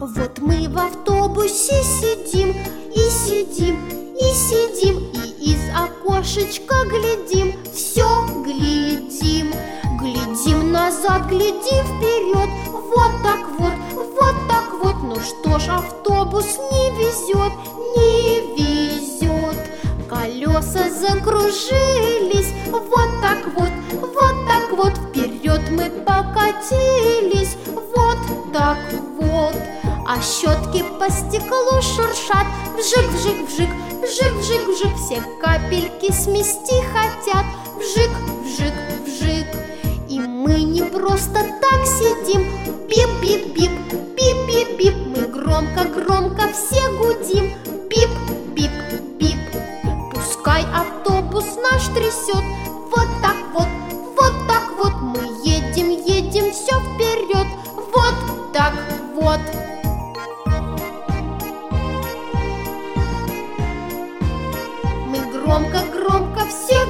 Вот мы в автобусе сидим, и сидим, и сидим, и из окошечка глядим, все глядим. Глядим назад, глядим вперед, вот так вот, вот так вот. Ну что ж, автобус не везет, не везет. Колеса закружились, вот так вот, вот так вот. Вперед мы покатились, вот так вот. А щетки по стеклу шуршат, вжик, вжик, вжик, вжик, вжик, вжик. Все капельки смести хотят, вжик, вжик, вжик. И мы не просто так сидим, бип-бип-бип, бип-бип-бип. Мы громко-громко все гудим, бип-бип-бип. Пускай автобус наш трясет, вот так вот, вот так вот. Мы едем, едем все вперед, вот так вот. Мы громко-громко все